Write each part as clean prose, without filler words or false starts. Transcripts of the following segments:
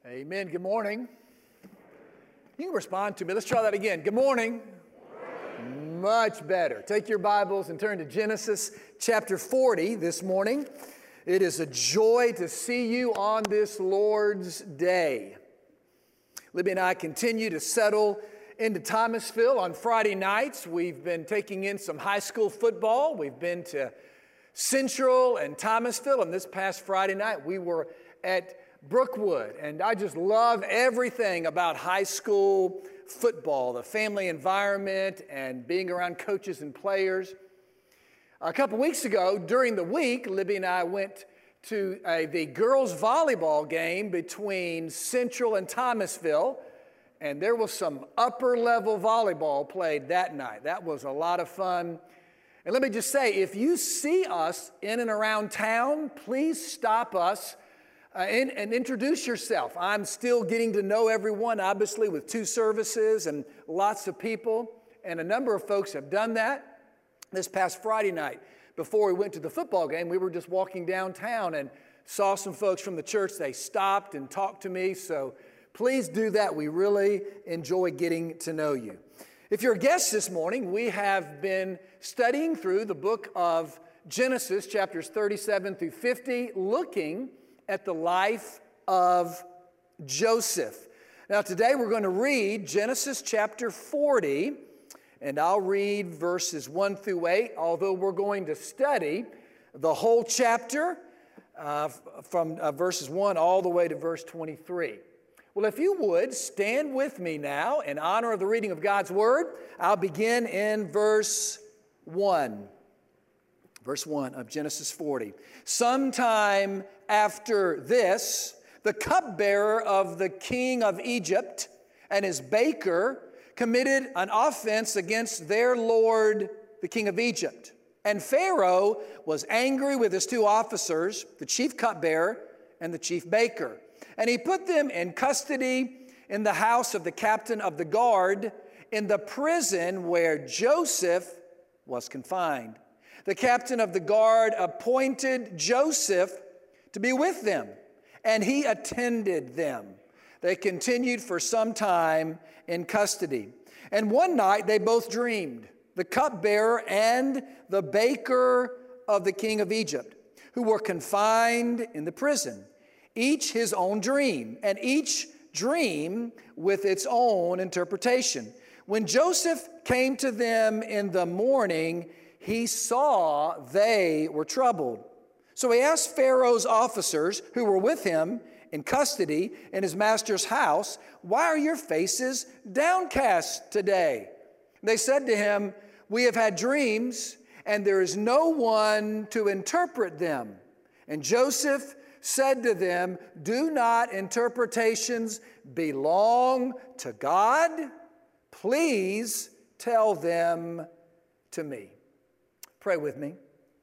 Amen. Good morning. You can respond to me. Let's try that again. Good morning. Much better. Take your Bibles and turn to Genesis chapter 40 this morning. It is a joy to see you on this Lord's Day. Libby and I continue to settle into Thomasville on Friday nights. We've been taking in some high school football. We've been to Central and Thomasville, and this past Friday night we were at Brookwood, and I just love everything about high school football, the family environment and being around coaches and players. A couple weeks ago, during the week, Libby and I went to the girls' volleyball game between Central and Thomasville, and there was some upper-level volleyball played that night. That was a lot of fun. And let me just say, if you see us in and around town, please stop us and introduce yourself. I'm still getting to know everyone, obviously, with 2 services and lots of people, and a number of folks have done that. This past Friday night, before we went to the football game, we were just walking downtown and saw some folks from the church. They stopped and talked to me, so please do that. We really enjoy getting to know you. If you're a guest this morning, we have been studying through the book of Genesis, chapters 37 through 50, looking at the life of Joseph. Now today we're going to read Genesis chapter 40, and I'll read verses 1 through 8, although we're going to study the whole chapter from verses 1 all the way to verse 23. Well, if you would, stand with me now in honor of the reading of God's Word. I'll begin in verse 1. Verse 1 of Genesis 40. Sometime after this, the cupbearer of the king of Egypt and his baker committed an offense against their lord, the king of Egypt. And Pharaoh was angry with his 2 officers, the chief cupbearer and the chief baker. And he put them in custody in the house of the captain of the guard, in the prison where Joseph was confined. The captain of the guard appointed Joseph to be with them, and he attended them. They continued for some time in custody. And one night they both dreamed, the cupbearer and the baker of the king of Egypt, who were confined in the prison, each his own dream, and each dream with its own interpretation. When Joseph came to them in the morning, he saw they were troubled. So he asked Pharaoh's officers who were with him in custody in his master's house, "Why are your faces downcast today?" They said to him, "We have had dreams, and there is no one to interpret them." And Joseph said to them, "Do not interpretations belong to God? Please tell them to me." Pray with me.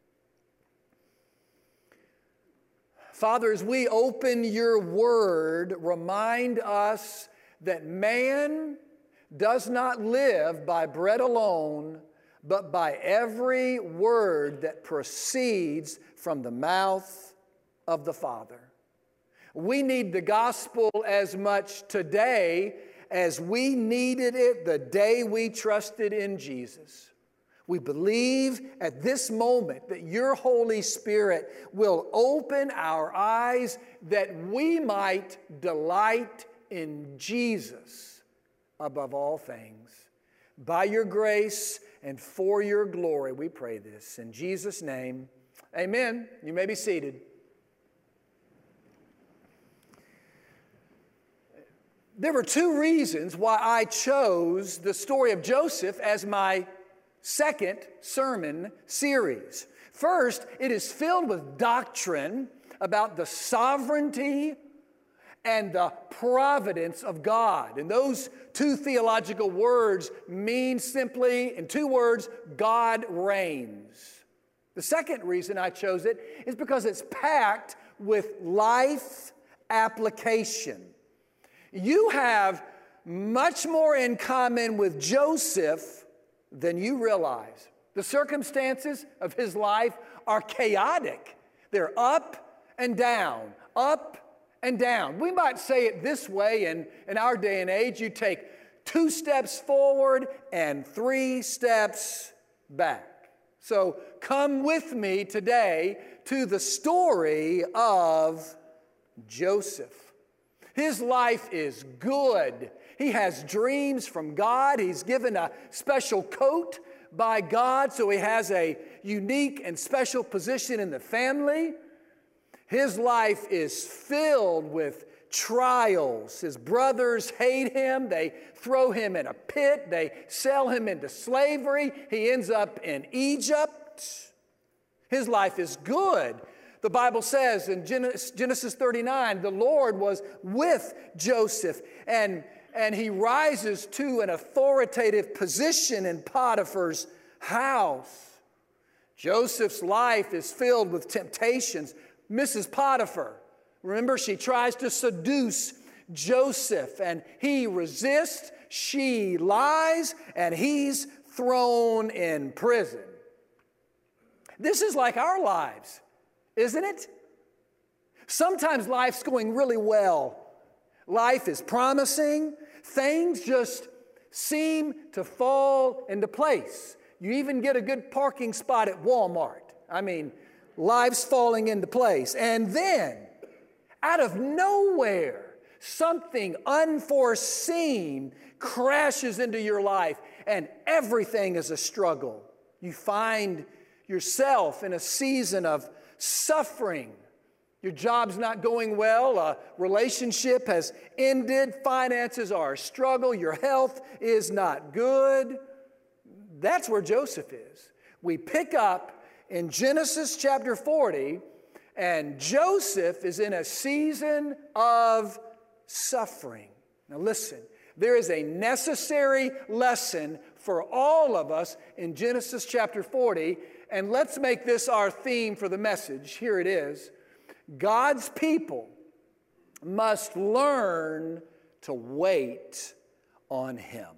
Father, as we open your word, remind us that man does not live by bread alone, but by every word that proceeds from the mouth of the Father. We need the gospel as much today as we needed it the day we trusted in Jesus. We believe at this moment that your Holy Spirit will open our eyes that we might delight in Jesus above all things. By your grace and for your glory, we pray this. In Jesus' name, amen. You may be seated. There were 2 reasons why I chose the story of Joseph as my second sermon series. First, it is filled with doctrine about the sovereignty and the providence of God. And those 2 theological words mean simply, in 2 words, God reigns. The second reason I chose it is because it's packed with life application. You have much more in common with Joseph than you realize. The circumstances of his life are chaotic. They're up and down, up and down. We might say it this way in our day and age. You take 2 steps forward and 3 steps back. So come with me today to the story of Joseph. His life is good. He has dreams from God. He's given a special coat by God, so he has a unique and special position in the family. His life is filled with trials. His brothers hate him. They throw him in a pit. They sell him into slavery. He ends up in Egypt. His life is good. The Bible says in Genesis 39, the Lord was with Joseph, and he rises to an authoritative position in Potiphar's house. Joseph's life is filled with temptations. Mrs. Potiphar, remember, she tries to seduce Joseph, and he resists, she lies, and he's thrown in prison. This is like our lives, isn't it? Sometimes life's going really well. Life is promising. Things just seem to fall into place. You even get a good parking spot at Walmart. I mean, life's falling into place. And then, out of nowhere, something unforeseen crashes into your life, and everything is a struggle. You find yourself in a season of suffering. Your job's not going well, a relationship has ended, finances are a struggle, your health is not good. That's where Joseph is. We pick up in Genesis chapter 40, and Joseph is in a season of suffering. Now listen, there is a necessary lesson for all of us in Genesis chapter 40, and let's make this our theme for the message. Here it is. God's people must learn to wait on Him.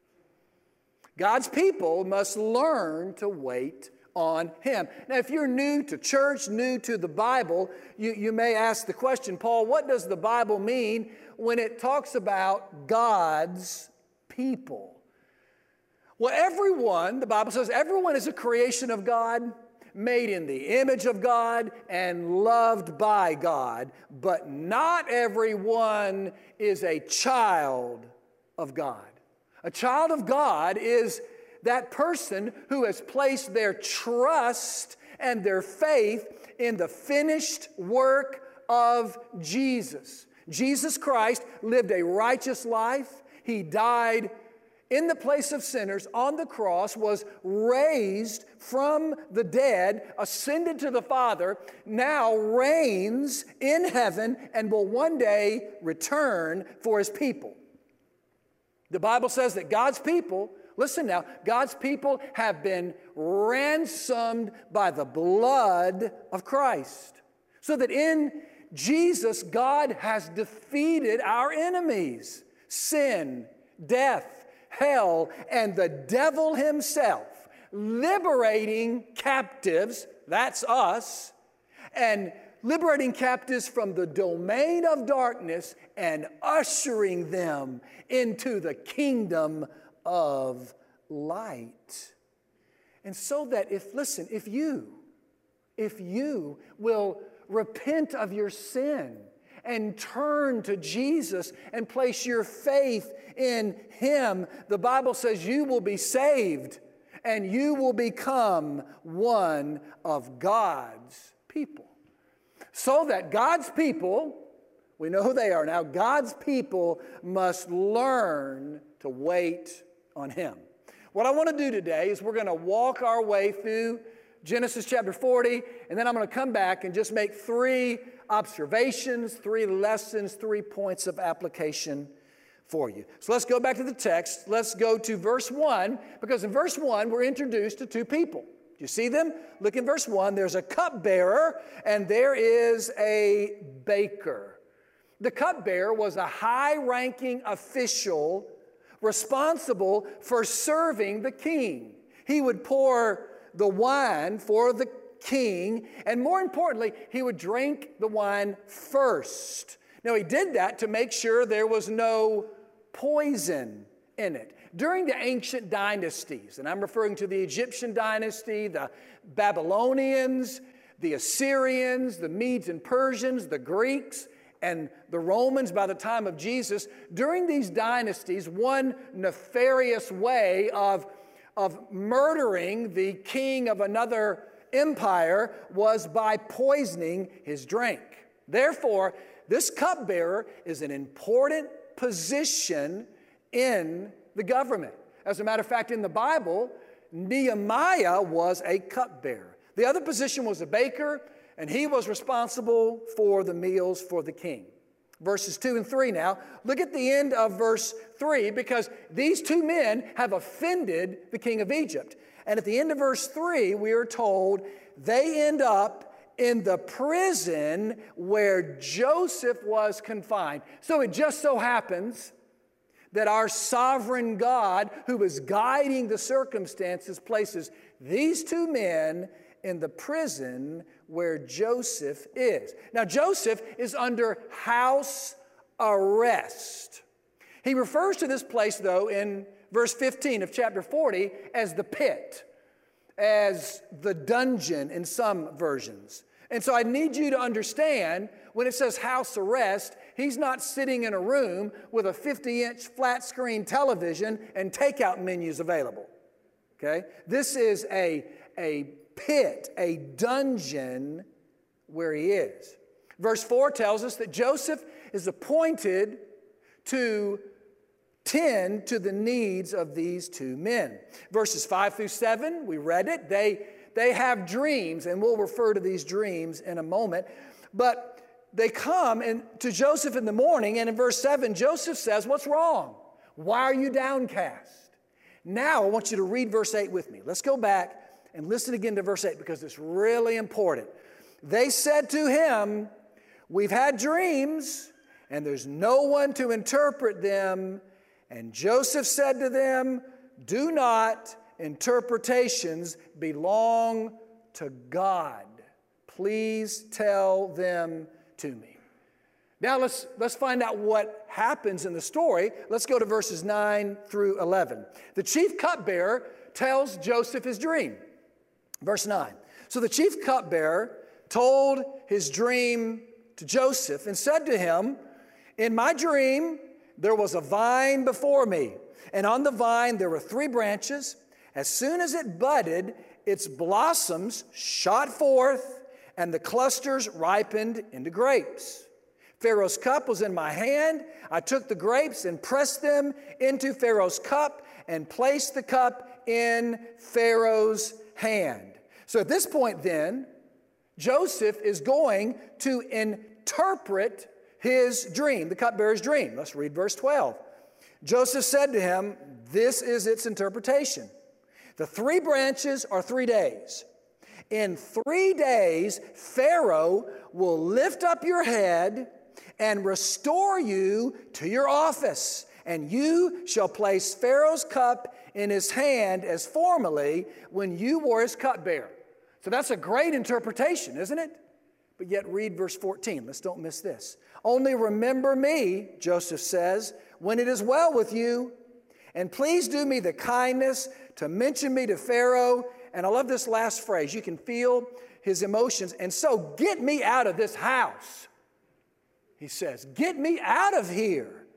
God's people must learn to wait on Him. Now, if you're new to church, new to the Bible, you may ask the question, Paul, what does the Bible mean when it talks about God's people? Well, everyone, the Bible says, everyone is a creation of God, made in the image of God and loved by God, but not everyone is a child of God. A child of God is that person who has placed their trust and their faith in the finished work of Jesus. Jesus Christ lived a righteous life. He died in the place of sinners on the cross, was raised from the dead, ascended to the Father, now reigns in heaven and will one day return for His people. The Bible says that God's people, listen now, God's people have been ransomed by the blood of Christ. So that in Jesus, God has defeated our enemies, sin, death, hell, and the devil himself, liberating captives, that's us, and liberating captives from the domain of darkness and ushering them into the kingdom of light. And so that if you will repent of your sin and turn to Jesus and place your faith in Him, the Bible says you will be saved and you will become one of God's people. So that God's people, we know who they are now, God's people must learn to wait on Him. What I want to do today is we're going to walk our way through Genesis chapter 40, and then I'm going to come back and just make 3 observations, 3 lessons, 3 points of application for you. So let's go back to the text. Let's go to verse 1, because in verse 1 we're introduced to 2 people. Do you see them? Look in verse 1. There's a cupbearer and there is a baker. The cupbearer was a high-ranking official responsible for serving the king. He would pour the wine for the king, and more importantly, he would drink the wine first. Now, he did that to make sure there was no poison in it. During the ancient dynasties, and I'm referring to the Egyptian dynasty, the Babylonians, the Assyrians, the Medes and Persians, the Greeks, and the Romans by the time of Jesus, during these dynasties, one nefarious way of murdering the king of another empire was by poisoning his drink. Therefore, this cupbearer is an important position in the government. As a matter of fact, in the Bible, Nehemiah was a cupbearer. The other position was a baker, and he was responsible for the meals for the king. Verses 2 and 3 now. Look at the end of verse 3, because these two men have offended the king of Egypt. And at the end of verse 3, we are told they end up in the prison where Joseph was confined. So it just so happens that our sovereign God, who is guiding the circumstances, places these two men in the prison where Joseph is. Now, Joseph is under house arrest. He refers to this place, though, in verse 15 of chapter 40 as the pit, as the dungeon in some versions. And so I need you to understand, when it says house arrest, he's not sitting in a room with a 50-inch flat screen television and takeout menus available. Okay? This is a pit, a dungeon where he is. Verse 4 tells us that Joseph is appointed to tend to the needs of these two men. Verses 5 through 7, we read it. They have dreams, and we'll refer to these dreams in a moment. But they come to Joseph in the morning, and in verse 7, Joseph says, "What's wrong? Why are you downcast?" Now I want you to read verse 8 with me. Let's go back and listen again to verse 8, because it's really important. They said to him, "We've had dreams, and there's no one to interpret them." And Joseph said to them, "Do not interpretations belong to God? Please tell them to me." Now let's find out what happens in the story. Let's go to verses 9 through 11. The chief cupbearer tells Joseph his dream. Verse 9. So the chief cupbearer told his dream to Joseph and said to him, "In my dream there was a vine before me, and on the vine there were 3 branches. As soon as it budded, its blossoms shot forth, and the clusters ripened into grapes. Pharaoh's cup was in my hand. I took the grapes and pressed them into Pharaoh's cup and placed the cup in Pharaoh's hand." So at this point then, Joseph is going to interpret his dream, the cupbearer's dream. Let's read verse 12. Joseph said to him, "This is its interpretation. The 3 branches are 3 days. In 3 days, Pharaoh will lift up your head and restore you to your office, and you shall place Pharaoh's cup in his hand as formerly when you were his cupbearer." So that's a great interpretation, isn't it? But yet read verse 14. Let's don't miss this. "Only remember me," Joseph says, "when it is well with you, and please do me the kindness to mention me to Pharaoh." And I love this last phrase. You can feel his emotions. "And so get me out of this house," he says. "Get me out of here."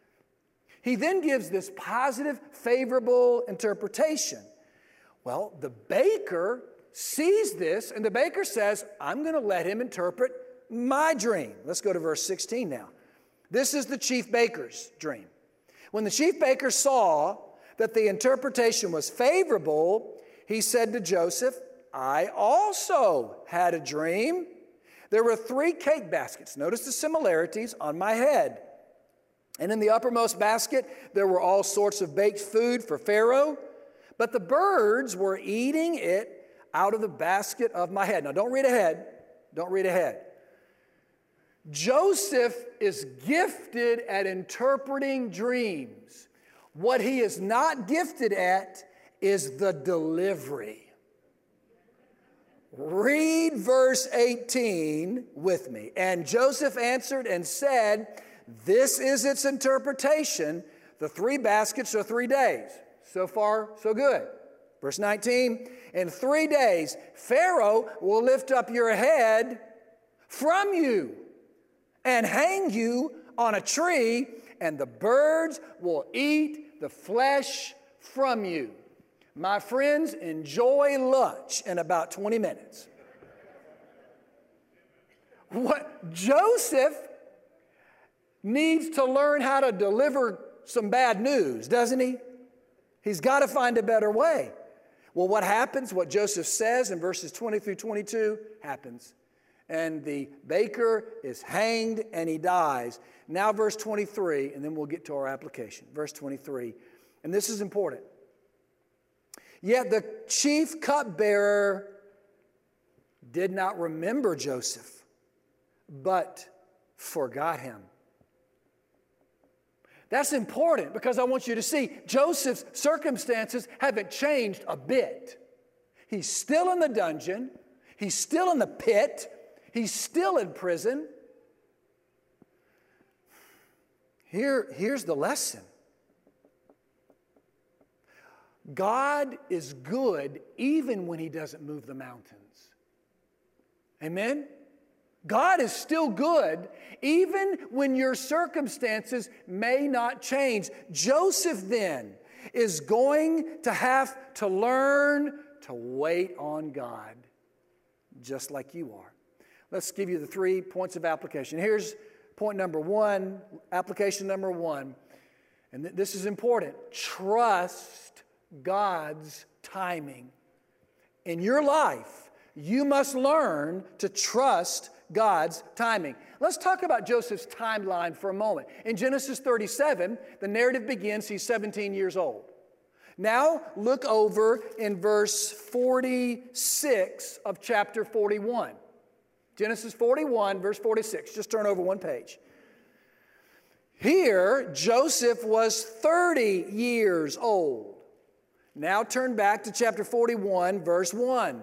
He then gives this positive, favorable interpretation. Well, the baker sees this, and the baker says, "I'm going to let him interpret my dream." Let's go to verse 16 now. This is the chief baker's dream. "When the chief baker saw that the interpretation was favorable, he said to Joseph, 'I also had a dream. There were 3 cake baskets.'" Notice the similarities on my head. "And in the uppermost basket, there were all sorts of baked food for Pharaoh, but the birds were eating it out of the basket of my head." Now, don't read ahead. Don't read ahead. Joseph is gifted at interpreting dreams. What he is not gifted at is the delivery. Read verse 18 with me. And Joseph answered and said, this is its interpretation. The 3 baskets are 3 days. So far, so good. Verse 19, in 3 days, Pharaoh will lift up your head from you and hang you on a tree, and the birds will eat the flesh from you. My friends, enjoy lunch in about 20 minutes. What Joseph needs to learn how to deliver some bad news, doesn't he? He's got to find a better way. Well, what happens, what Joseph says in verses 20 through 22 happens. And the baker is hanged and he dies. Now verse 23, and then we'll get to our application. Verse 23, and this is important. Yet the chief cupbearer did not remember Joseph, but forgot him. That's important because I want you to see Joseph's circumstances haven't changed a bit. He's still in the dungeon. He's still in the pit. He's still in prison. Here's the lesson. God is good even when He doesn't move the mountains. Amen? God is still good even when your circumstances may not change. Joseph then is going to have to learn to wait on God just like you are. Let's give you the 3 points of application. Here's point number 1, application number 1. And this is important. Trust God's timing. In your life, you must learn to trust God's timing. Let's talk about Joseph's timeline for a moment. In Genesis 37, the narrative begins, he's 17 years old. Now look over in verse 46 of chapter 41. Genesis 41, verse 46. Just turn over one page. Here, Joseph was 30 years old. Now turn back to chapter 41, verse 1.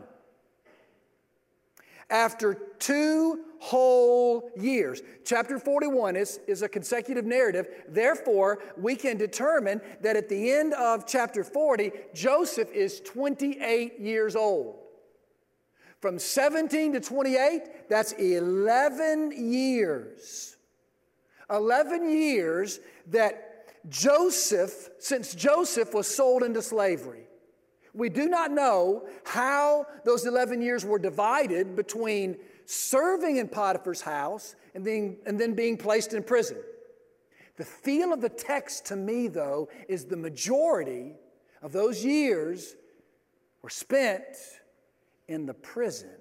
After 2 whole years. Chapter 41 is a consecutive narrative. Therefore, we can determine that at the end of chapter 40, Joseph is 28 years old. From 17 to 28, that's 11 years. 11 years that since Joseph was sold into slavery. We do not know how those 11 years were divided between serving in Potiphar's house and then being placed in prison. The feel of the text to me, though, is the majority of those years were spent in the prison.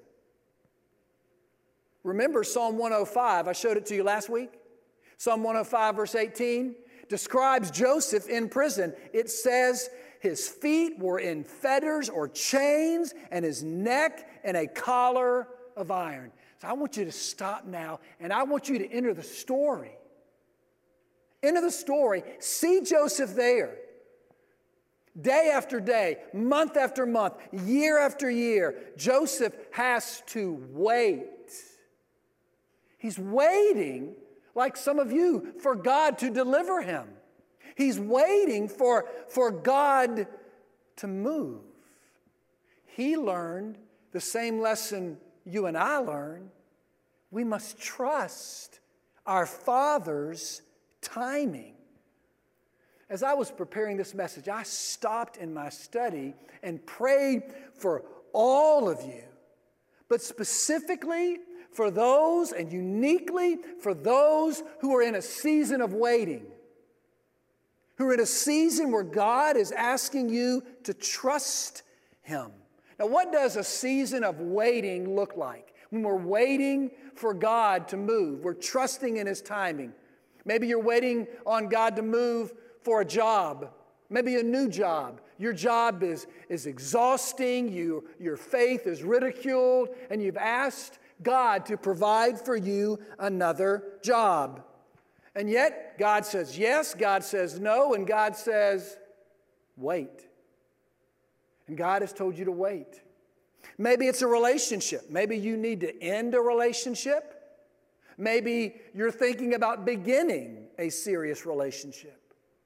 Remember Psalm 105, I showed it to you last week. Psalm 105, verse 18, describes Joseph in prison. It says, his feet were in fetters or chains, and his neck in a collar of iron. So I want you to stop now, and I want you to enter the story. Enter the story. See Joseph there. Day after day, month after month, year after year, Joseph has to wait. He's waiting, like some of you, for God to deliver him. He's waiting for God to move. He learned the same lesson you and I learned. We must trust our Father's timing. As I was preparing this message, I stopped in my study and prayed for all of you, but specifically for those and uniquely for those who are in a season of waiting, who are in a season where God is asking you to trust Him. Now, what does a season of waiting look like? When we're waiting for God to move, we're trusting in His timing. Maybe you're waiting on God to move for a job, maybe a new job. Your job is exhausting, your faith is ridiculed, and you've asked God to provide for you another job. And yet, God says yes, God says no, and God says, wait. And God has told you to wait. Maybe it's a relationship. Maybe you need to end a relationship. Maybe you're thinking about beginning a serious relationship.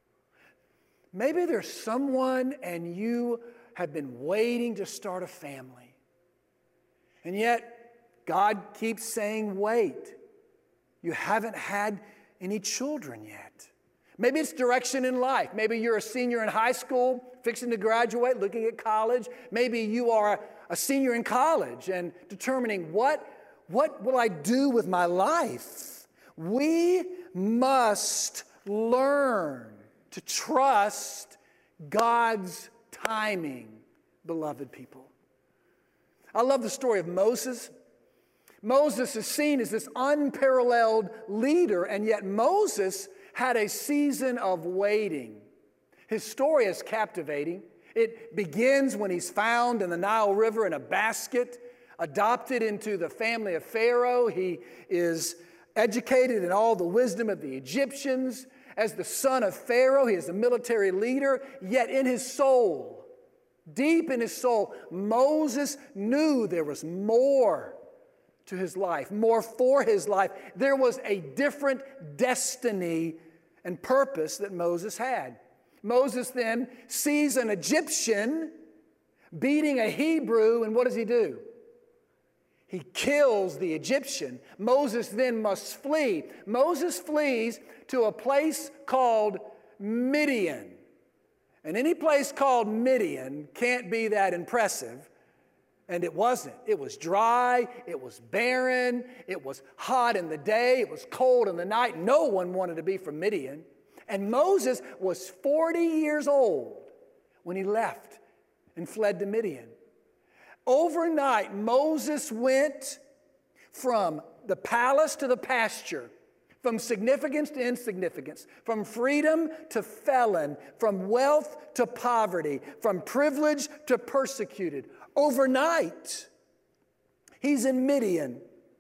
Maybe there's someone and you have been waiting to start a family. And yet, God keeps saying, wait. You haven't had any children yet. Maybe it's direction in life. Maybe you're a senior in high school, fixing to graduate, looking at college. Maybe you are a senior in college and determining what will I do with my life? We must learn to trust God's timing, beloved people. I love the story of Moses. Moses is seen as this unparalleled leader, and yet Moses had a season of waiting. His story is captivating. It begins when he's found in the Nile River in a basket, adopted into the family of Pharaoh. He is educated in all the wisdom of the Egyptians. As the son of Pharaoh, he is a military leader, yet in his soul, deep in his soul, Moses knew there was more to his life, more for his life. There was a different destiny and purpose that Moses had. Moses then sees an Egyptian beating a Hebrew, and what does he do? He kills the Egyptian. Moses then must flee. Moses flees to a place called Midian. And any place called Midian can't be that impressive. And it wasn't. It was dry, it was barren, it was hot in the day, it was cold in the night. No one wanted to be from Midian. And Moses was 40 years old when he left and fled to Midian. Overnight, Moses went from the palace to the pasture, from significance to insignificance, from freedom to felon, from wealth to poverty, from privilege to persecuted. Overnight, he's in Midian.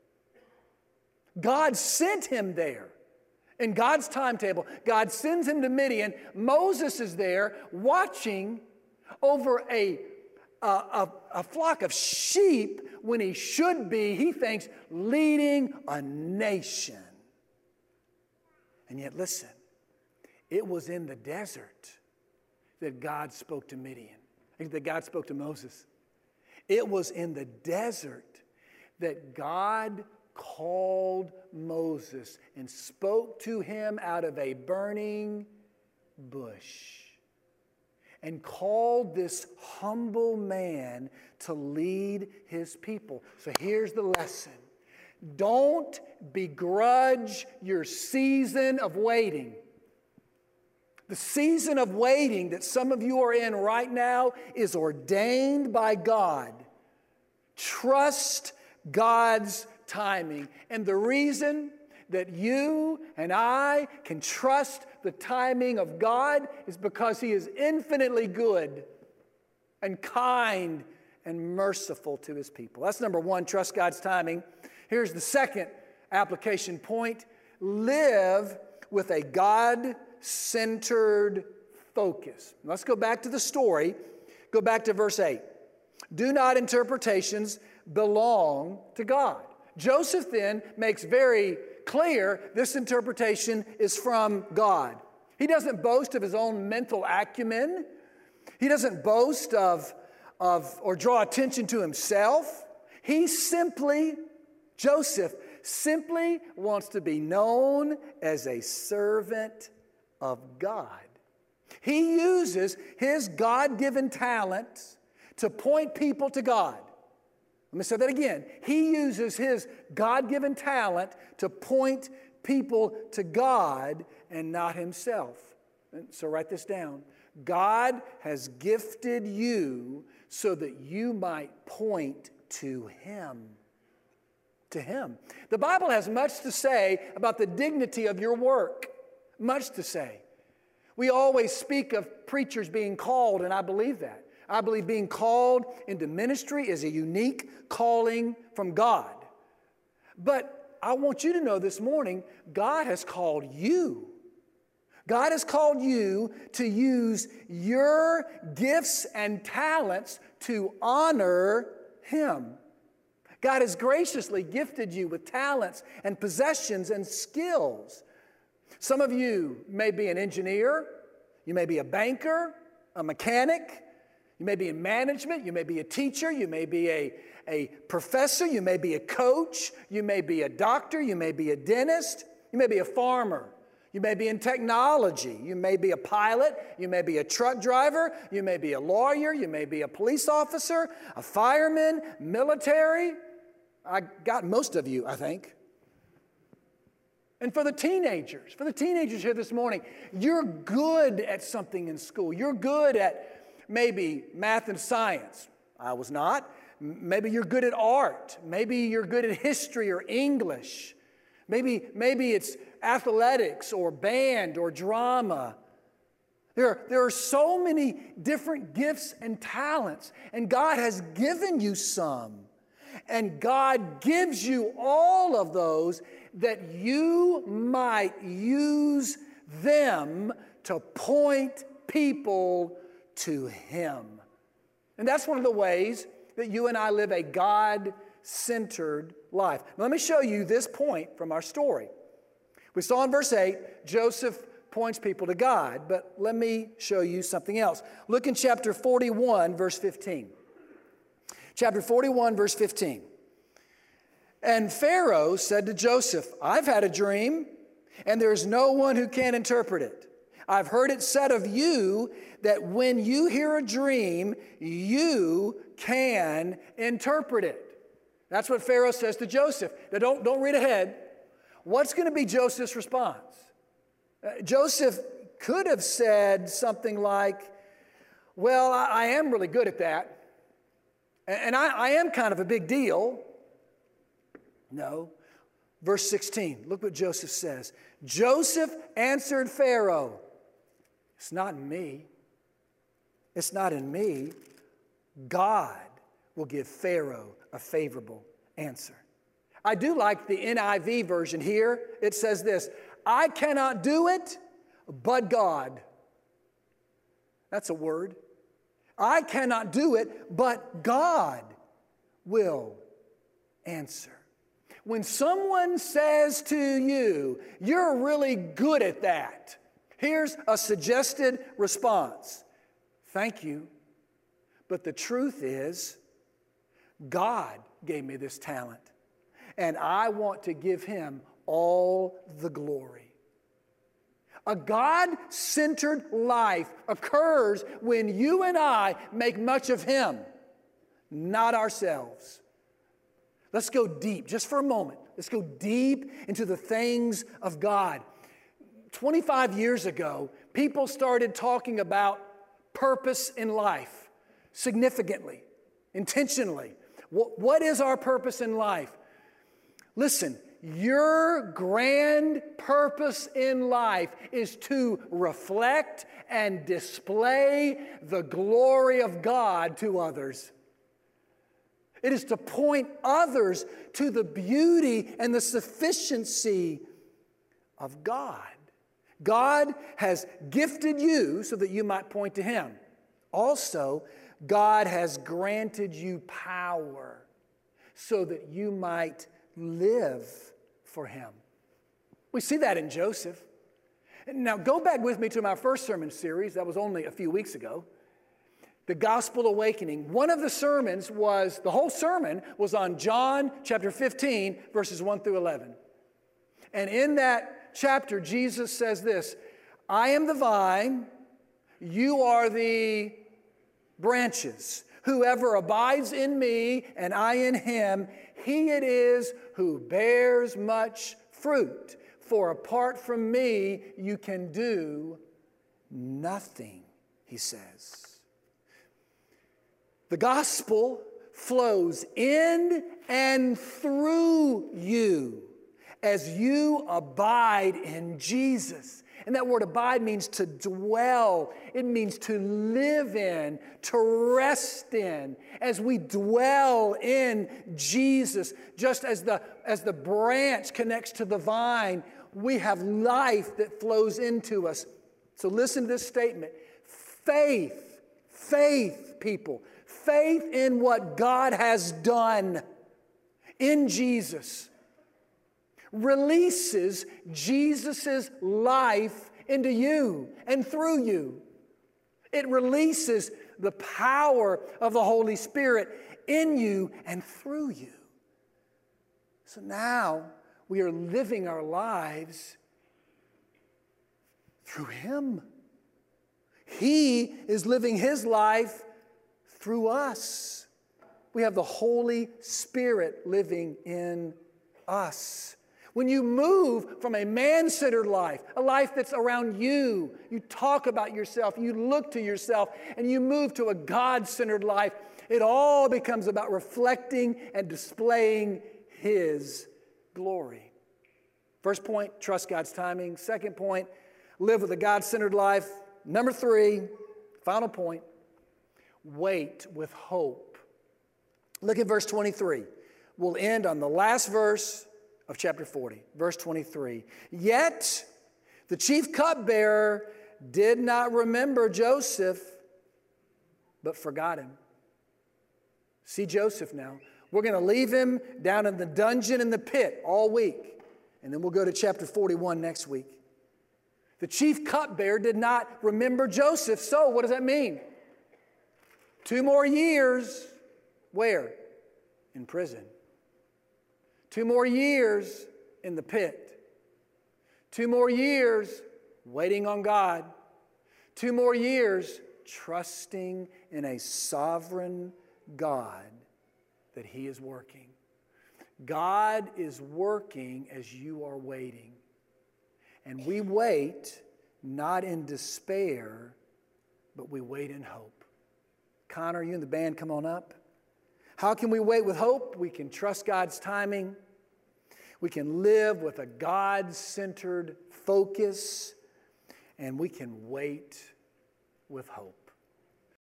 God sent him there. In God's timetable, God sends him to Midian. Moses is there watching over a flock of sheep when he should be, he thinks, leading a nation. And yet, listen, it was in the desert that God spoke to Midian, that God spoke to Moses. It was in the desert that God called Moses and spoke to him out of a burning bush and called this humble man to lead his people. So here's the lesson. Don't begrudge your season of waiting. The season of waiting that some of you are in right now is ordained by God. Trust God's timing. And the reason that you and I can trust the timing of God is because He is infinitely good and kind and merciful to His people. That's number one, trust God's timing. Here's the second application point. Live with a God-centered focus. Let's go back to the story. Go back to verse 8. Do not interpretations belong to God? Joseph then makes very clear this interpretation is from God. He doesn't boast of his own mental acumen. He doesn't boast of or draw attention to himself. Joseph simply wants to be known as a servant of God. He uses his God-given talents to point people to God. Let me say that again. He uses his God-given talent to point people to God and not himself. So write this down. God has gifted you so that you might point to Him. To Him. The Bible has much to say about the dignity of your work. Much to say. We always speak of preachers being called, and I believe that. I believe being called into ministry is a unique calling from God. But I want you to know this morning, God has called you. God has called you to use your gifts and talents to honor Him. God has graciously gifted you with talents and possessions and skills. Some of you may be an engineer, you may be a banker, a mechanic, you may be in management, you may be a teacher, you may be a professor, you may be a coach, you may be a doctor, you may be a dentist, you may be a farmer, you may be in technology, you may be a pilot, you may be a truck driver, you may be a lawyer, you may be a police officer, a fireman, military. I got most of you, I think. And for the teenagers here this morning, you're good at something in school. You're good at maybe math and science. I was not. Maybe you're good at art. Maybe you're good at history or English. Maybe it's athletics or band or drama. There are so many different gifts and talents, and God has given you some. And God gives you all of those that you might use them to point people to Him. And that's one of the ways that you and I live a God-centered life. Now, let me show you this point from our story. We saw in verse 8, Joseph points people to God, but let me show you something else. Look in chapter 41, verse 15. Chapter 41, verse 15. And Pharaoh said to Joseph, I've had a dream, and there's no one who can interpret it. I've heard it said of you that when you hear a dream, you can interpret it. That's what Pharaoh says to Joseph. Now don't read ahead. What's going to be Joseph's response? Joseph could have said something like, well, I am really good at that. And I am kind of a big deal. No. Verse 16, look what Joseph says. Joseph answered Pharaoh, it's not in me. It's not in me. God will give Pharaoh a favorable answer. I do like the NIV version here. It says this, I cannot do it, but God. That's a word. I cannot do it, but God will answer. When someone says to you, you're really good at that, here's a suggested response. Thank you, but the truth is, God gave me this talent, and I want to give Him all the glory. A God-centered life occurs when you and I make much of Him, not ourselves. Let's go deep, just for a moment. Let's go deep into the things of God. 25 years ago, people started talking about purpose in life significantly, intentionally. What is our purpose in life? Listen, your grand purpose in life is to reflect and display the glory of God to others. It is to point others to the beauty and the sufficiency of God. God has gifted you so that you might point to Him. Also, God has granted you power so that you might live for Him. We see that in Joseph. Now, go back with me to my first sermon series. That was only a few weeks ago. The Gospel Awakening. One of the sermons was, the whole sermon was on John chapter 15, verses 1 through 11. And in that chapter, Jesus says this, I am the vine, you are the branches. Whoever abides in me and I in him, he it is who bears much fruit. For apart from me, you can do nothing, he says. The gospel flows in and through you as you abide in Jesus. And that word abide means to dwell. It means to live in, to rest in. As we dwell in Jesus, just as the branch connects to the vine, we have life that flows into us. So listen to this statement. Faith Faith, people. Faith in what God has done in Jesus releases Jesus' life into you and through you. It releases the power of the Holy Spirit in you and through you. So now we are living our lives through Him. He is living His life through us. We have the Holy Spirit living in us. When you move from a man-centered life, a life that's around you, you talk about yourself, you look to yourself, and you move to a God-centered life, it all becomes about reflecting and displaying His glory. First point, trust God's timing. Second point, live with a God-centered life. Number 3, final point, wait with hope. Look at verse 23. We'll end on the last verse of chapter 40, verse 23. Yet the chief cupbearer did not remember Joseph, but forgot him. See Joseph now. We're going to leave him down in the dungeon in the pit all week, and then we'll go to chapter 41 next week. The chief cupbearer did not remember Joseph, so what does that mean? 2 more years, where? In prison. 2 more years in the pit. 2 more years waiting on God. 2 more years trusting in a sovereign God that He is working. God is working as you are waiting. And we wait not in despair, but we wait in hope. Connor, you and the band, come on up. How can we wait with hope? We can trust God's timing. We can live with a God-centered focus, and we can wait with hope.